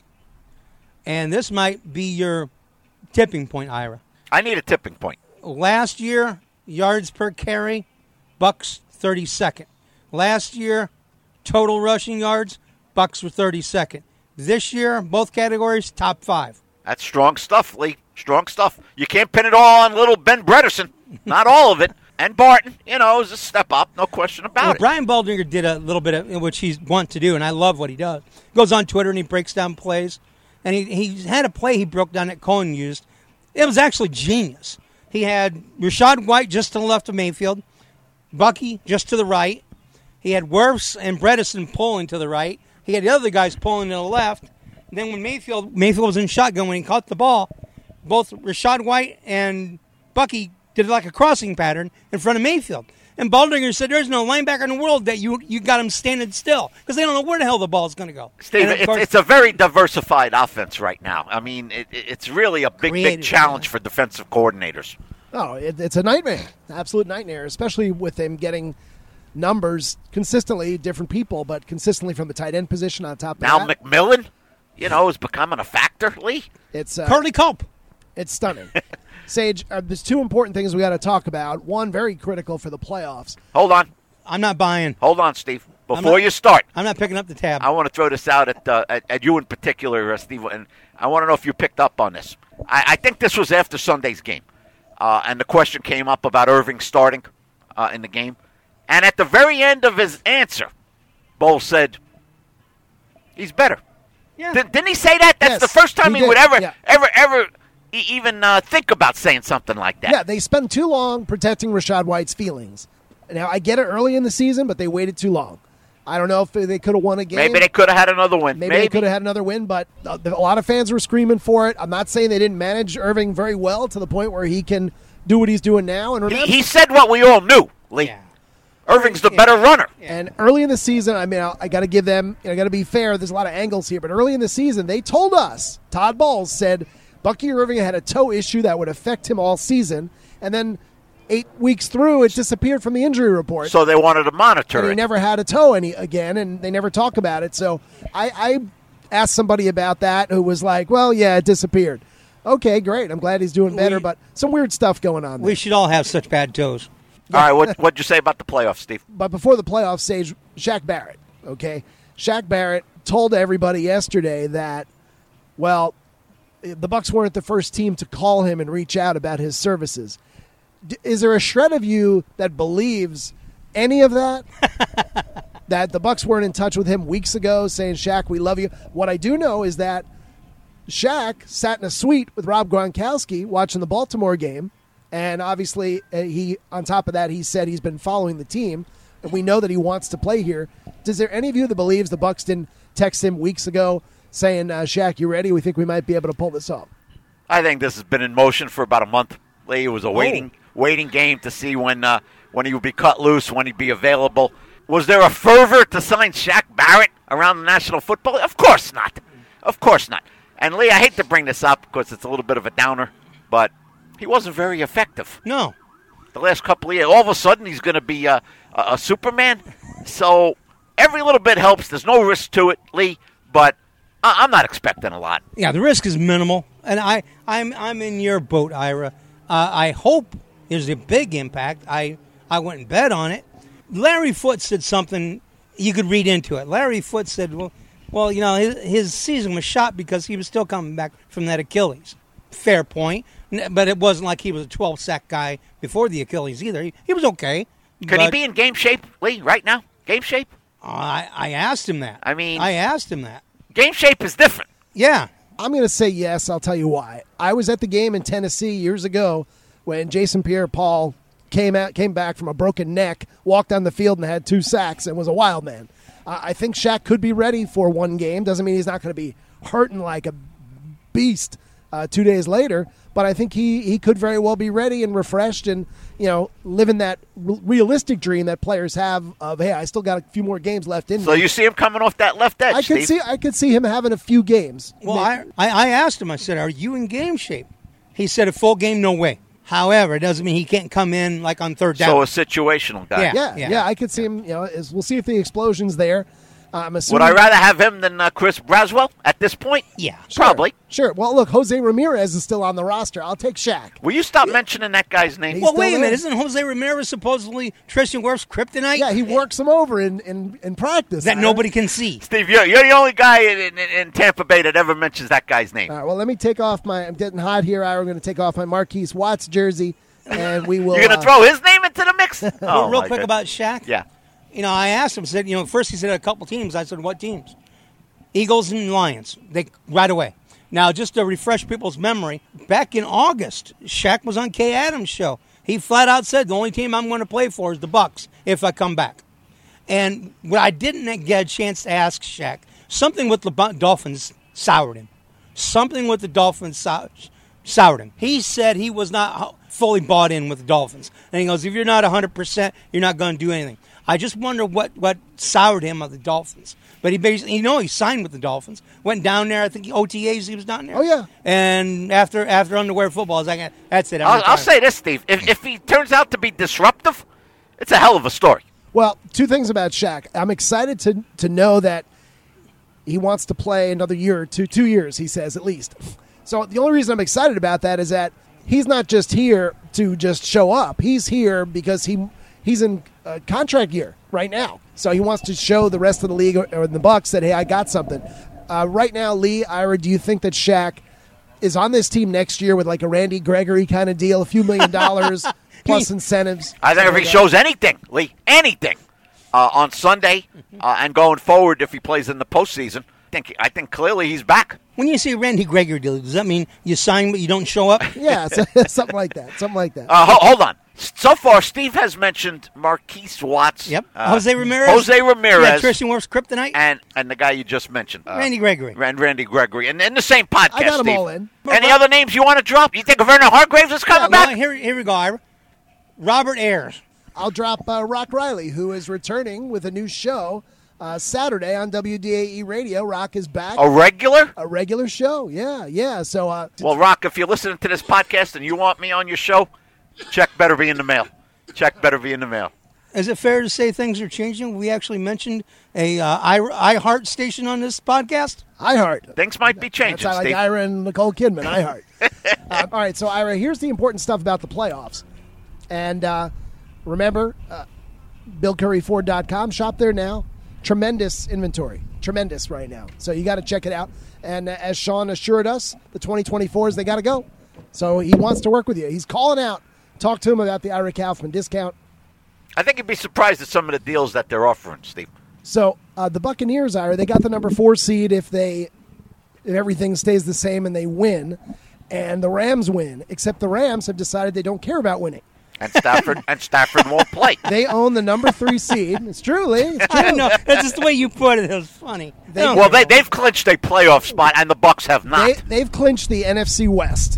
And this might be your tipping point, Ira. I need a tipping point. Last year, yards per carry, Bucks thirty-second. Last year, total rushing yards, Bucks were thirty-second. This year, both categories, top five. That's strong stuff, Lee. Strong stuff. You can't pin it all on little Ben Bredesen. Not all of it. And Barton, you know, is a step up, no question about well, it. Brian Baldinger did a little bit of which he's want to do, and I love what he does. Goes on Twitter and he breaks down plays. And he, he had a play he broke down that Cohen used. It was actually genius. He had Rachaad White just to the left of Mayfield, Bucky just to the right. He had Wirfs and Bredesen pulling to the right. He had the other guys pulling to the left. And then when Mayfield Mayfield was in shotgun, when he caught the ball, both Rachaad White and Bucky did like a crossing pattern in front of Mayfield. And Baldinger said there's no linebacker in the world that you you got him standing still because they don't know where the hell the ball is going to go. Steve, it's, course, it's a very diversified offense right now. I mean, it, it's really a big, big challenge yeah. for defensive coordinators. Oh, it, it's a nightmare, absolute nightmare, especially with them getting numbers consistently, different people, but consistently from the tight end position on top of now that. Now McMillan, you know, is becoming a factor, Lee. It's uh, Curly Culp. It's stunning. Sage, uh, there's two important things we got to talk about. One, very critical for the playoffs. Hold on. I'm not buying. Hold on, Steve. Before not, you start. I'm not picking up the tab. I want to throw this out at, uh, at, at you in particular, uh, Steve, and I want to know if you picked up on this. I, I think this was after Sunday's game, uh, and the question came up about Irving starting uh, in the game. And at the very end of his answer, Bowles said, he's better. Yeah. D- didn't he say that? That's yes, the first time he, he did. would ever, yeah. ever, ever even uh, think about saying something like that. Yeah, they spent too long protecting Rachaad White's feelings. Now, I get it early in the season, but they waited too long. I don't know if they could have won a game. Maybe they could have had another win. Maybe, Maybe. they could have had another win, but a lot of fans were screaming for it. I'm not saying they didn't manage Irving very well to the point where he can do what he's doing now. And remember, he, he said what we all knew, Lee. Yeah. Irving's the yeah. better runner. Yeah. And early in the season, I mean, I, I got to give them, you know, I got to be fair. There's a lot of angles here, but early in the season, they told us, Todd Bowles said, Bucky Irving had a toe issue that would affect him all season, and then eight weeks through, it disappeared from the injury report. So they wanted to monitor and it. He never had a toe any again, and they never talk about it. So I, I asked somebody about that who was like, well, yeah, it disappeared. Okay, great. I'm glad he's doing better, we, but some weird stuff going on there. We should all have such bad toes. All right, what, what'd you say about the playoffs, Steve? But before the playoffs stage, Shaq Barrett, okay? Shaq Barrett told everybody yesterday that, well, the Bucs weren't the first team to call him and reach out about his services. D- is there a shred of you that believes any of that? That the Bucs weren't in touch with him weeks ago saying, Shaq, we love you. What I do know is that Shaq sat in a suite with Rob Gronkowski watching the Baltimore game. And obviously, uh, he on top of that, he said he's been following the team, and we know that he wants to play here. Is there any of you that believes the Bucs didn't text him weeks ago saying, uh, "Shaq, you ready? We think we might be able to pull this off"? I think this has been in motion for about a month. Lee, it was a waiting, oh. waiting game to see when uh, when he would be cut loose, when he'd be available. Was there a fervor to sign Shaq Barrett around the National Football? Of course not. Of course not. And Lee, I hate to bring this up because it's a little bit of a downer, but he wasn't very effective. No. The last couple of years, all of a sudden he's going to be a, a, a Superman. So every little bit helps. There's no risk to it, Lee, but I, I'm not expecting a lot. Yeah, the risk is minimal, and I, I'm I'm in your boat, Ira. Uh, I hope there's a big impact. I, I went and bet on it. Larry Foote said something you could read into it. Larry Foote said, well, well, you know, his, his season was shot because he was still coming back from that Achilles. Fair point. But it wasn't like he was a twelve-sack guy before the Achilles either. He, he was okay. Could he be in game shape, Lee, right now? Game shape? Uh, I, I asked him that. I mean, I asked him that. Game shape is different. Yeah. I'm going to say yes. I'll tell you why. I was at the game in Tennessee years ago when Jason Pierre-Paul came out, came back from a broken neck, walked on the field and had two sacks and was a wild man. Uh, I think Shaq could be ready for one game. Doesn't mean he's not going to be hurting like a beast uh, two days later. But I think he, he could very well be ready and refreshed and, you know, living that r- realistic dream that players have of, hey, I still got a few more games left in me. So you see him coming off that left edge, I could Steve? see I could see him having a few games. Well, I, I asked him, I said, are you in game shape? He said a full game, no way. However, it doesn't mean he can't come in like on third down. So a situational guy. Yeah. Yeah, yeah, I could see him, you know, as, we'll see if the explosion's there. I'm assuming. Would I rather have him than uh, Chris Braswell at this point? Yeah. Sure, Probably. Sure. Well, look, Jose Ramirez is still on the roster. I'll take Shaq. Will you stop mentioning that guy's name? He's Well, still wait a there. minute. Isn't Jose Ramirez supposedly Tristan Wirf's kryptonite? Yeah, he works him over in, in, in practice. That Ira. nobody can see. Steve, you're, you're the only guy in, in, in Tampa Bay that ever mentions that guy's name. All right, well, let me take off my. I'm getting hot here. Ira. I'm going to take off my Marquise Watts jersey, and we will. You're going uh, to throw his name into the mix? Real- Oh, Real my quick God. about Shaq. Yeah. You know, I asked him, said, you know, first he said a couple teams. I said, what teams? Eagles and Lions. They right away. Now, just to refresh people's memory, back in August, Shaq was on Kay Adams' show. He flat out said, the only team I'm going to play for is the Bucks if I come back. And what I didn't get a chance to ask Shaq, something with the Bu- Dolphins soured him. Something with the Dolphins sou- soured him. He said he was not fully bought in with the Dolphins. And he goes, if you're not one hundred percent, you're not going to do anything. I just wonder what, what soured him of the Dolphins. But he basically, you know, he signed with the Dolphins, went down there. I think O T As, he was down there. Oh, yeah. And after after underwear football, I was like, that's it. I'm I'll, I'll retired. say this, Steve. If, if he turns out to be disruptive, it's a hell of a story. Well, two things about Shaq. I'm excited to to know that he wants to play another year or two, two years, he says, at least. So the only reason I'm excited about that is that he's not just here to just show up. He's here because he he's in a contract year right now. So he wants to show the rest of the league or, or the Bucks that, hey, I got something. Uh, right now, Lee, Ira, do you think that Shaq is on this team next year with like a Randy Gregory kind of deal, a few million dollars plus incentives? I think if something he like shows anything, Lee, anything, uh, on Sunday uh, and going forward, if he plays in the postseason, I think I think clearly he's back. When you say Randy Gregory deal, does that mean you sign but you don't show up? that? Yeah, so, something like that. Something like that. Uh, ho- hold on. So far, Steve has mentioned Marquise Watts. Yep. uh, Jose Ramirez. Jose Ramirez. Yeah, Tristan Wirf's kryptonite. and and the guy you just mentioned, uh, Randy Gregory. and Randy Gregory, and in the same podcast. I got 'em Steve. all in. Any other names you want to drop? You think Werner Hargraves is coming Well, back? here, here we go, Ira. Robert Ayers. I'll drop uh, Rock Riley, who is returning with a new show uh, Saturday on W D A E Radio. Rock is back. A regular? A regular show. Yeah, yeah. So, uh, Well, Rock, if you're listening to this podcast and you want me on your show, check better be in the mail. Check better be in the mail. Is it fair to say things are changing? We actually mentioned a uh, I, iHeart station on this podcast. iHeart. Things might be That's changing, how, like Steve. Ira and Nicole Kidman. iHeart. uh, all right, so Ira, here's the important stuff about the playoffs. And uh, remember, uh, Bill Curry Ford dot com. Shop there now. Tremendous inventory. Tremendous right now. So you got to check it out. And uh, as Sean assured us, the twenty twenty-fours, they got to go. So he wants to work with you. He's calling out. Talk to him about the Ira Kaufman discount. I think you'd be surprised at some of the deals that they're offering, Steve. So uh, the Buccaneers, Ira, they got the number four seed if they if everything stays the same and they win, and the Rams win. Except the Rams have decided they don't care about winning. And Stafford and Stafford won't play. They own the number three seed. It's true, Lee. It's true. I don't know. That's just the way you put it. It was funny. They- No. Well, they, they've clinched a playoff spot, and the Bucks have not. They, they've clinched the N F C West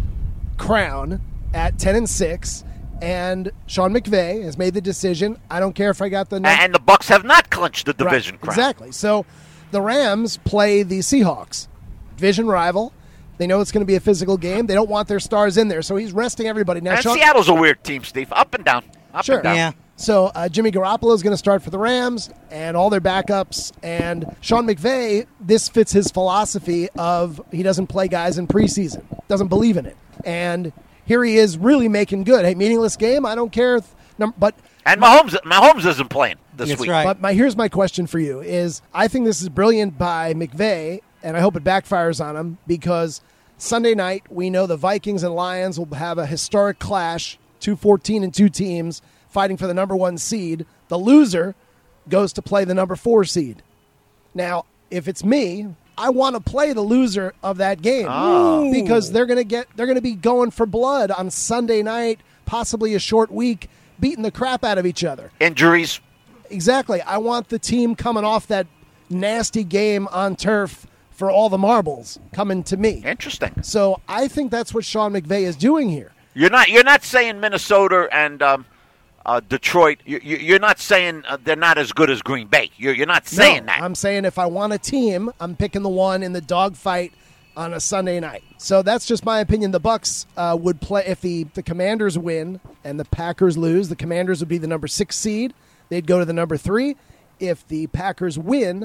crown at ten and six, and Sean McVay has made the decision. I don't care if I got the number. and the Bucks have not clinched the division Right, crown. Exactly. So the Rams play the Seahawks, division rival. They know it's going to be a physical game. They don't want their stars in there, so he's resting everybody. Now, And Sean, Seattle's a weird team, Steve. Up and down. Up Sure. and down. Yeah. So uh, Jimmy Garoppolo is going to start for the Rams and all their backups. And Sean McVay, this fits his philosophy of he doesn't play guys in preseason, doesn't believe in it. And here he is really making good. Hey, meaningless game, I don't care. If, num- but And Mahomes, Mahomes isn't playing this That's week. right. but my here's my question for you is I think this is brilliant by McVay, and I hope it backfires on him because Sunday night we know the Vikings and Lions will have a historic clash, two fourteen and two teams fighting for the number one seed. The loser goes to play the number four seed. Now, if it's me, I want to play the loser of that game because they're going to get they're going to be going for blood on Sunday night, possibly a short week, beating the crap out of each other. Injuries. Exactly. I want the team coming off that nasty game on turf for all the marbles coming to me. Interesting. So I think that's what Sean McVay is doing here. You're not. You're not saying Minnesota and um, uh, Detroit. You, you, you're not saying uh, they're not as good as Green Bay. You're, you're not saying no, that. I'm saying if I want a team, I'm picking the one in the dogfight on a Sunday night. So that's just my opinion. The Bucks uh, would play if the, the Commanders win and the Packers lose. The Commanders would be the number six seed. They'd go to the number three. If the Packers win,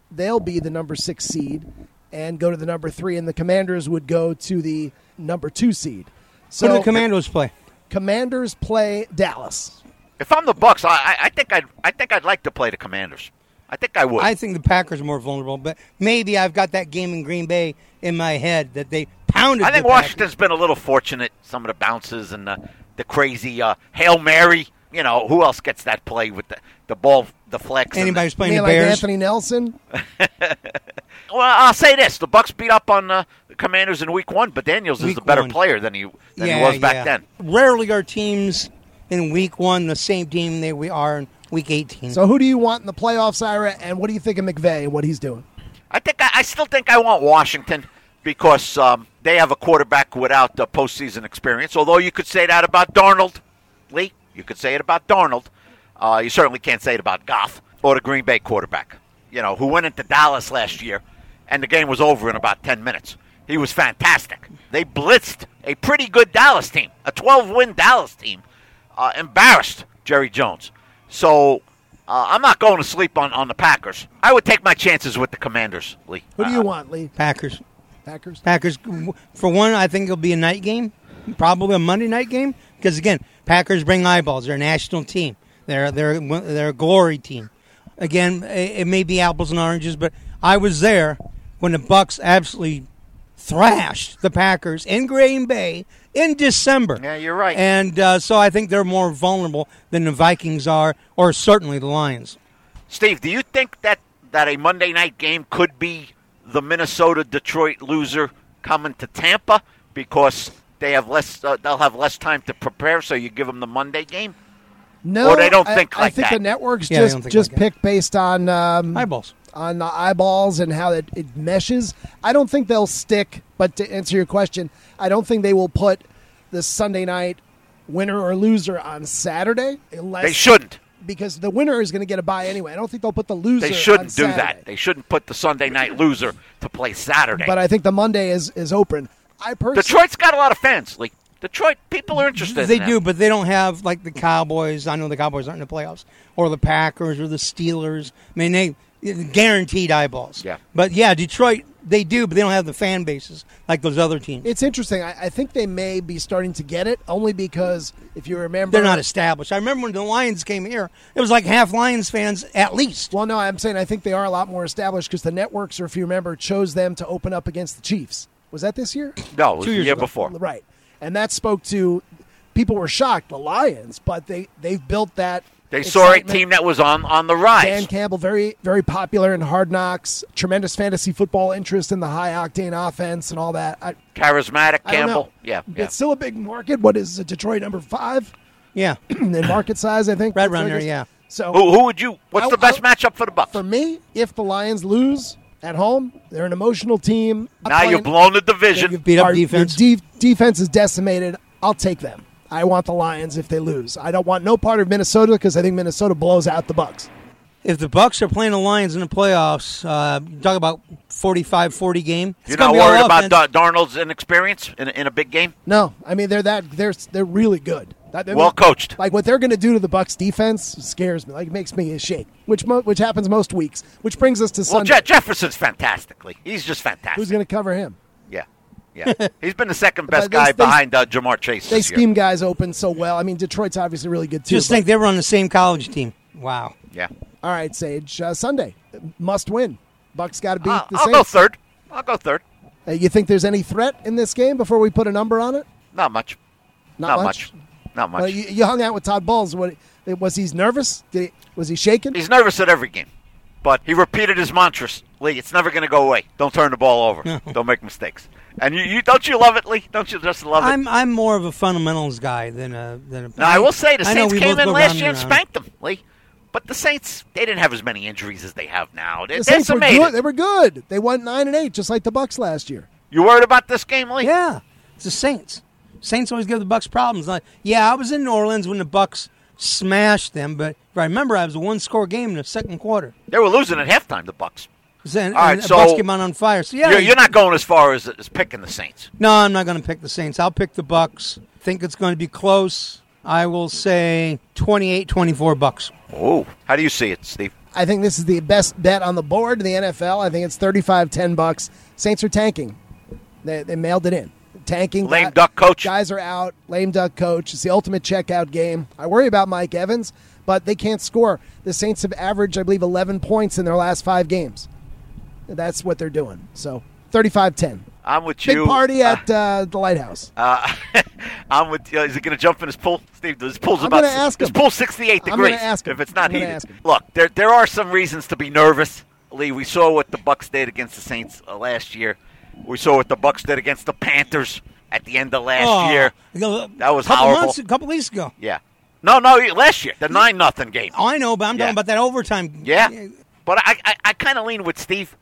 they'll be the number six seed and go to the number three, and the Commanders would go to the number two seed. So Who do the Commandos play? Commanders play Dallas. If I'm the Bucks, I, I, I think I'd I think I'd like to play the Commanders. I think I would. I think the Packers are more vulnerable, but maybe I've got that game in Green Bay in my head that they pounded. I think the Washington's Packers. been a little fortunate. Some of the bounces and the, the crazy uh, Hail Mary. You know, who else gets that play with the, the ball, the flex? and Anybody who's You playing mean the like Bears. Anthony Nelson? the- well, I'll say this: the Bucks beat up on uh, the Commanders in Week One, but Daniels is Week the better one. player than he than yeah, he was back yeah. then. Rarely are teams in Week One the same team they we are in Week eighteen. So who do you want in the playoffs, Ira, and what do you think of McVay and what he's doing? I think I, I still think I want Washington because um, they have a quarterback without uh, postseason experience. Although you could say that about Darnold, Lee. You could say it about Darnold. Uh, you certainly can't say it about Goff or the Green Bay quarterback, you know, who went into Dallas last year, and the game was over in about ten minutes. He was fantastic. They blitzed a pretty good Dallas team, a twelve-win Dallas team, uh, embarrassed Jerry Jones. So uh, I'm not going to sleep on, on the Packers. I would take my chances with the Commanders, Lee. Who do you Uh, want, Lee? Packers. Packers? Packers, for one, I think it'll be a night game, probably a Monday night game, because again, Packers bring eyeballs. They're a national team. They're they're they're a glory team. Again, it, it may be apples and oranges, but I was there when the Bucks absolutely thrashed the Packers in Green Bay in December. Yeah, you're right. And uh, so I think they're more vulnerable than the Vikings are, or certainly the Lions. Steve, do you think that, that a Monday night game could be the Minnesota-Detroit loser coming to Tampa because they have less? Uh, they'll have less time to prepare, so you give them the Monday game? No, Or they don't I- think I like think that. the networks Yeah, they just don't think just like that. pick based on um, Eyeballs. on the eyeballs and how it, it meshes. I don't think they'll stick. But to answer your question, I don't think they will put the Sunday night winner or loser on Saturday. Unless They shouldn't. because the winner is going to get a bye anyway. I don't think they'll put the loser. They on shouldn't do Saturday. that. They shouldn't put the Sunday night loser to play Saturday. But I think the Monday is is open. I personally Detroit's got a lot of fans, Lee. Detroit, people are interested They in do, them. but they don't have like the Cowboys. I know the Cowboys aren't in the playoffs, or the Packers, or the Steelers. I mean, they guaranteed eyeballs. Yeah. But yeah, Detroit, they do, but they don't have the fan bases like those other teams. It's interesting. I, I think they may be starting to get it only because if you remember, They're not established. I remember when the Lions came here, it was like half Lions fans at least. Well, no, I'm saying I think they are a lot more established because the networks, or if you remember, chose them to open up against the Chiefs. Was that this year? No, it was Two the years year ago. before. Right. And that spoke to people were shocked, the Lions, but they they've built that. They saw a excitement. team that was on, on the rise. Dan Campbell, very very popular in Hard Knocks, tremendous fantasy football interest in the high octane offense and all that. I, Charismatic I don't Campbell. know. Yeah, yeah. It's still a big market. What is Detroit number five Yeah. in market size? I think Right That's around what it there, is. yeah. So Who, who would you? What's I- the best I- matchup for the Bucks? for me, if the Lions lose at home, they're an emotional team. I'm Now playing- you've blown the division. You've beat up Our- defense. Your de- defense is decimated. I'll take them. I want the Lions if they lose. I don't want no part of Minnesota because I think Minnesota blows out the Bucks. If the Bucks are playing the Lions in the playoffs, uh, you talk about forty-five forty game. It's You're gonna not be all worried about offense. Dar- Darnold's inexperience in, a- in a big game? No, I mean they're that they're they're really good. That, I mean, Well coached. Like what they're going to do to the Bucks defense scares me. Like it makes me shake, which mo- which happens most weeks. Which brings us to Well, Sunday. Je- Jefferson's fantastically. He's just fantastic. Who's going to cover him? Yeah, yeah. He's been the second best But they- guy they- behind uh, Jamar Chase They this year. scheme guys open so well. I mean Detroit's obviously really good too. Just but- think they were on the same college team. Wow. Yeah. all right, Sage. Uh, Sunday must win. Bucks got to beat Uh, the I'll Saints. go third. I'll go third. Uh, you think there's any threat in this game before we put a number on it? Not much. Not, Not much. much. Not much. Well, you, you hung out with Todd Bowles. What was he nervous? Did he, was he shaking? He's nervous at every game. But he repeated his mantras. Lee, it's never going to go away. Don't turn the ball over. Don't make mistakes. And you, you don't you love it, Lee? Don't you just love it? I'm I'm more of a fundamentals guy than a than a. Now, I will say the I know Saints we came both in go last round year and round. spanked them, Lee. But the Saints, they didn't have as many injuries as they have now. They the Saints were decimated. good. They were good. They won nine and eight, just like the Bucks last year. You worried about this game, Lee? Yeah, it's the Saints. Saints always give the Bucks problems. Like, yeah, I was in New Orleans when the Bucks smashed them, but if I remember, I was a one-score game in the second quarter. They were losing at halftime, the Bucks. And, All right, and the so Bucks came out on fire. So yeah, You're, you're not going as far as, as picking the Saints. No, I'm not going to pick the Saints. I'll pick the Bucks. Think it's going to be close. I will say twenty-eight twenty-four Bucks. Oh, how do you see it, Steve? I think this is the best bet on the board in the N F L. I think it's thirty-five ten bucks. Saints are tanking. They, they mailed it in. Tanking. Lame guy, duck coach. Guys are out. Lame duck coach. It's the ultimate checkout game. I worry about Mike Evans, but they can't score. The Saints have averaged, I believe, eleven points in their last five games. That's what they're doing. So thirty-five ten. I'm with Big you. party at uh, the Lighthouse. Uh, I'm with you. Is he going to jump in his pool? Steve, his pool's I'm about gonna ask his him. pool's sixty-eight I'm degrees. gonna ask him. If it's not I'm gonna heated. ask him. Look, there there are some reasons to be nervous. Lee, we saw what the Bucs did against the Saints uh, last year. We saw what the Bucs did against the Panthers at the end of last Oh, year. That was a couple horrible. months, a couple weeks ago. Yeah. No, no, last year, the nine nothing game. Oh, I know, but I'm Yeah. talking about that overtime. Yeah, but I I, I kind of lean with Steve.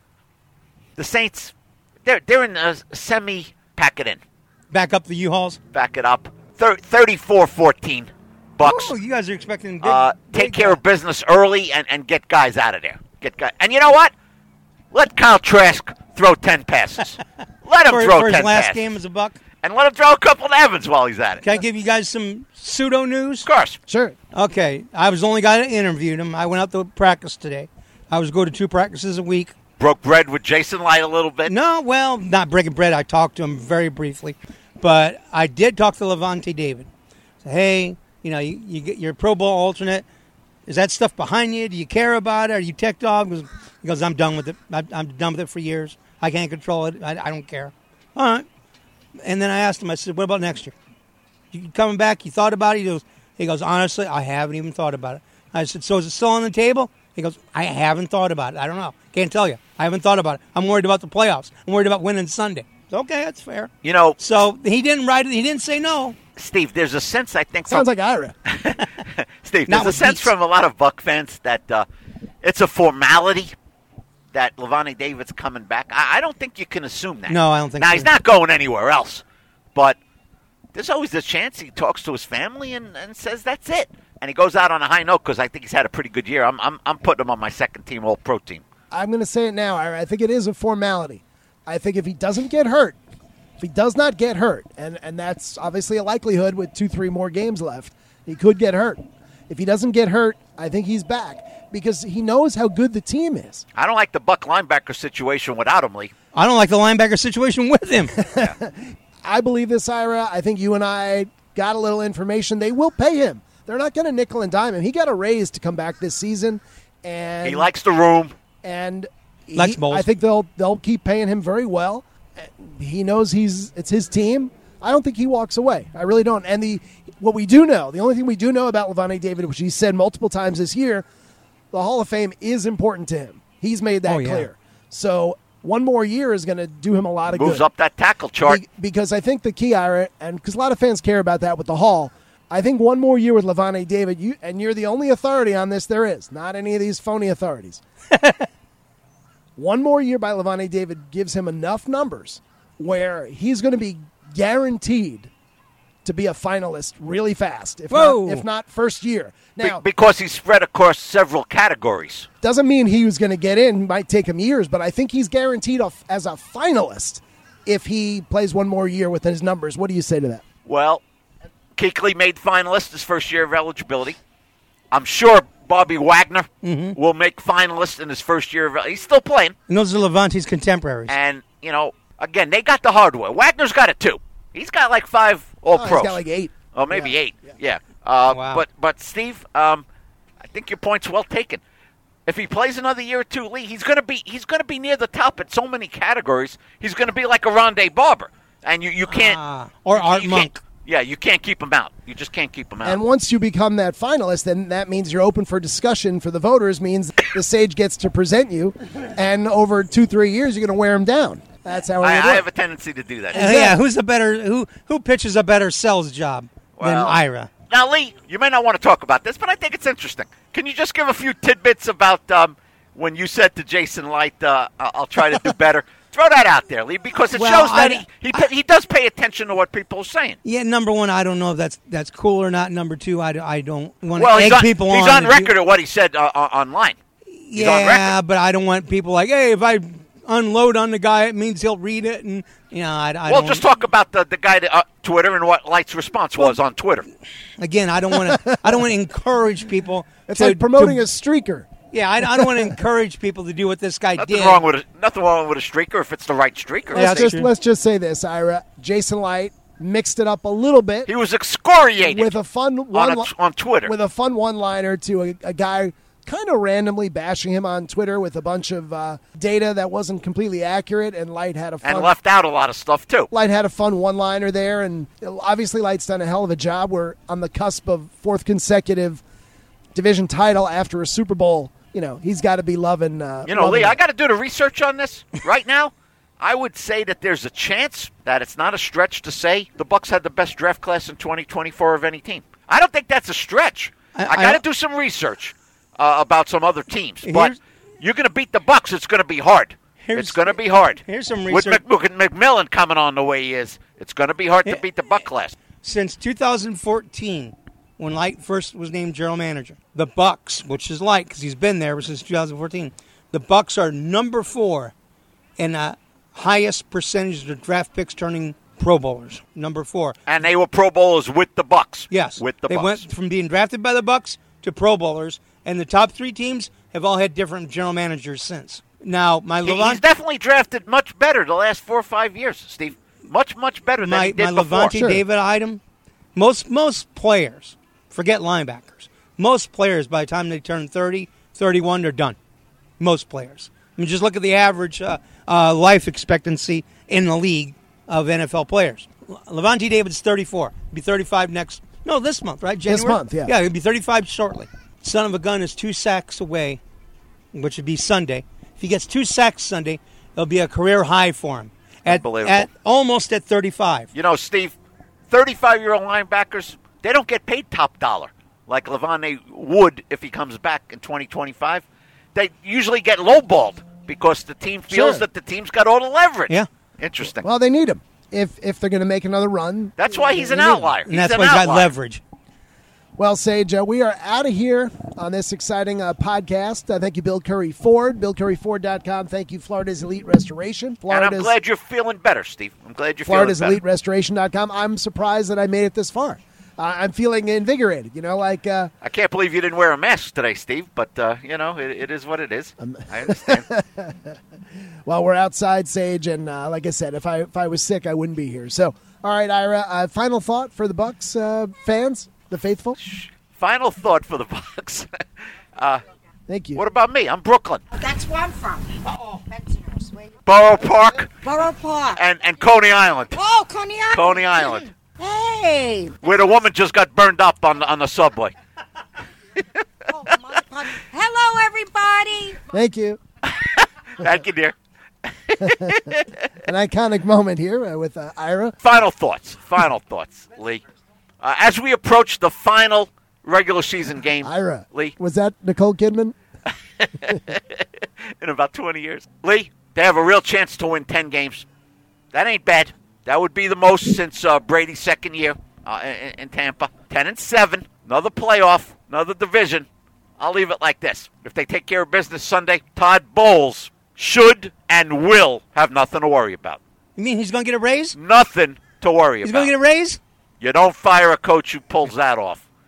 The Saints, they're they're in a semi pack it in, Back up the U-Hauls. back it up, thirty-four fourteen Bucks. Oh, you guys are expecting big, Uh, big take care of business early and, and get guys out of there. Get guys, and you know what? Let Kyle Trask throw ten passes. Let him for, throw for his ten last passes, game as a Buck. and let him throw a couple to Evans while he's at it. Can I give you guys some pseudo news? Of course. Sure. Okay, I was the only guy that interviewed him. I went out to practice today. I was go to two practices a week. Broke bread with Jason Light a little bit. No, well, not breaking bread. I talked to him very briefly, but I did talk to Levante David. So, hey, you know, you, you get your Pro Bowl alternate. Is that stuff behind you? Do you care about it? Are you tech dog? He goes, he goes I'm done with it. I, I'm done with it for years. I can't control it. I, I don't care. All right. And then I asked him. I said, what about next year? You coming back? You thought about it? He goes, he goes, honestly, I haven't even thought about it. I said, so is it still on the table? He goes, I haven't thought about it. I don't know. Can't tell you. I haven't thought about it. I'm worried about the playoffs. I'm worried about winning Sunday. Okay, that's fair. You know, So he didn't write it. He didn't say no. Steve, there's a sense, I think. Sounds from, like Ira. Steve, Not there's a with sense Beats. from a lot of Buck fans that uh, it's a formality that Levante David's coming back. I, I don't think you can assume that. No, I don't think Now, so. he's not going anywhere else, but there's always a chance he talks to his family and, and says that's it. And he goes out on a high note because I think he's had a pretty good year. I'm, I'm, I'm putting him on my second team All-Pro team. I'm going to say it now, Ira. I think it is a formality. I think if he doesn't get hurt, if he does not get hurt, and, and that's obviously a likelihood with two, three more games left, he could get hurt. If he doesn't get hurt, I think he's back because he knows how good the team is. I don't like the Buck linebacker situation without him, Lee. I don't like the linebacker situation with him. I believe this, Ira. I think you and I got a little information. They will pay him. They're not going to nickel and dime him. He got a raise to come back this season, and He likes the room. and he, Likes bowls. I think they'll they'll keep paying him very well. He knows he's it's his team. I don't think he walks away. I really don't. And the what we do know, the only thing we do know about Levante David, which he said multiple times this year, the Hall of Fame is important to him. He's made that Oh, yeah. clear. So one more year is going to do him a lot of Moves good. up that tackle chart. Be- because I think the key, Ira, and because a lot of fans care about that with the Hall, I think one more year with Levante David, you and you're the only authority on this there is, not any of these phony authorities. One more year by Levante David gives him enough numbers where he's going to be guaranteed to be a finalist really fast, if Whoa. not, if not first year. Be- Now, because he's spread across several categories. doesn't mean he was going to get in. Might take him years, but I think he's guaranteed a, as a finalist if he plays one more year with his numbers. What do you say to that? Well, Kuechly made finalist his first year of eligibility. I'm sure Bobby Wagner Mm-hmm. will make finalist in his first year of. He's still playing, And those are Levante's contemporaries. and you know, again, they got the hardware. Wagner's got it too. He's got like five all Oh, pros. he's got like eight. Oh, maybe Yeah. eight. Yeah. Uh, Wow. But but Steve, um, I think your point's well taken. If he plays another year or two, Lee, he's gonna be he's gonna be near the top at so many categories. He's gonna be like a Rondé Barber, and you, you can't Ah, or you- Art you Monk. can't- Yeah, you can't keep him out. You just can't keep him out. And once you become that finalist, then that means you're open for discussion for the voters, means the Sage gets to present you, and over two, three years, you're going to wear him down. That's how it I, would I work. have a tendency to do that. Uh, yeah, who's the better? Who who pitches a better sales job than Well, Ira? Now, Lee, you may not want to talk about this, but I think it's interesting. Can you just give a few tidbits about um, when you said to Jason Light, uh, "I'll I'll try to do better"? Throw that out there, Lee, because it Well, shows that I- he he, pa- he does pay attention to what people are saying. Yeah, number one, I don't know if that's that's cool or not. Number two, I, I don't want Well, to he's egg on, people he's on. on to do- record of what he said uh, uh, online. He's on Yeah, record. but I don't want people like, hey, if I unload on the guy, it means he'll read it, and you know, I, I Well, don't. just talk about the, the guy to uh, Twitter and what Light's response was on Twitter. Again, I don't want to. I don't want to encourage people. It's to, like promoting to, a streaker. Yeah, I, I don't want to encourage people to do what this guy Nothing did. wrong with a, nothing wrong with a streaker if it's the right streaker. Yeah, Let's that's just true. let's just say this, Ira. Jason Light mixed it up a little bit He was excoriated with a fun one on, a, on Twitter. with a fun one-liner to a, a guy kind of randomly bashing him on Twitter with a bunch of uh, data that wasn't completely accurate, and Light had a fun and left out a lot of stuff, too. Light had a fun one-liner there, and obviously Light's done a hell of a job. We're on the cusp of fourth consecutive division title after a Super Bowl. You know, he's got to be loving. Uh, You know, loving Lee, it. I got to do the research on this right now. I would say that there's a chance that it's not a stretch to say the Bucs had the best draft class in twenty twenty-four of any team. I don't think that's a stretch. I- I, got to I- do some research uh, about some other teams. But Here's- you're going to beat the Bucs. It's going to be hard. Here's- It's going to be hard. here's some With research- Mc, with McMillan coming on the way he is, it's going to be hard to beat the Buck class. Since two thousand fourteen, when Light first was named general manager, the Bucks, which is Light because he's been there since two thousand fourteen, the Bucks are number four in uh, highest percentage of draft picks turning Pro Bowlers. Number four. And they were Pro Bowlers with the Bucks. Yes, with the they Bucks. went from being drafted by the Bucks to Pro Bowlers, and the top three teams have all had different general managers since. Now, my He- Levant- he's definitely drafted much better the last four or five years, Steve. Much, much better than my, he did my before. Levante Sure. David item, most most players, forget linebackers, most players by the time they turn thirty, thirty-one, they're done. Most players. I mean, just look at the average uh, uh, life expectancy in the league of N F L players. Le- Levante David's thirty-four. He'll be thirty-five next, no, this month, right? January? This month, yeah. Yeah, he'll be thirty-five shortly. Son of a gun is two sacks away, which would be Sunday. If he gets two sacks Sunday, it'll be a career high for him. At, Unbelievable. at almost at thirty-five. You know, Steve, thirty-five-year-old linebackers, they don't get paid top dollar like Levante would if he comes back in twenty twenty-five. They usually get lowballed because the team feels Sure. that the team's got all the leverage. Yeah. Interesting. Well, they need him if if they're going to make another run. that's why he's they an need him. outlier. And He's that's an why he's got outlier. leverage. Well, Sage, uh, we are out of here on this exciting uh, podcast. Uh, thank you, Bill Curry Ford, bill curry ford dot com. Thank you, Florida's Elite Restoration. And Florida's, I'm glad you're feeling better, Steve. I'm glad you're Florida's feeling Elite better. Restoration dot com. I'm surprised that I made it this far. Uh, I'm feeling invigorated. You know, like uh, I can't believe you didn't wear a mask today, Steve, but, uh, you know, it, it is what it is. Um, I understand. well, we're outside, Sage, and uh, like I said, if I if I was sick, I wouldn't be here. So, all right, Ira. Uh, final thought for the Bucks uh, fans, the faithful. Final thought for the Bucs. uh, Thank you. what about me? I'm Brooklyn. That's where I'm from. Uh-oh. Pensioners. Wait. Borough Park Borough Park. and, and Coney Island. Oh, Coney Island. Coney Island. Hey. Where the woman just got burned up on the, on the subway. Oh, my God. Hello, everybody. Thank you. Thank you, dear. An iconic moment here uh, with uh, Ira. Final thoughts. Final thoughts, Lee. Uh, as we approach the final regular season game, Ira. Lee, Was that Nicole Kidman? in about twenty years, Lee, they have a real chance to win ten games. That ain't bad. That would be the most since uh, Brady's second year uh, in, in Tampa. Ten and seven, another playoff, another division. I'll leave it like this: if they take care of business Sunday, Todd Bowles should and will have nothing to worry about. You mean he's going to get a raise? Nothing to worry He's about. going to get a raise? You don't fire a coach who pulls that off.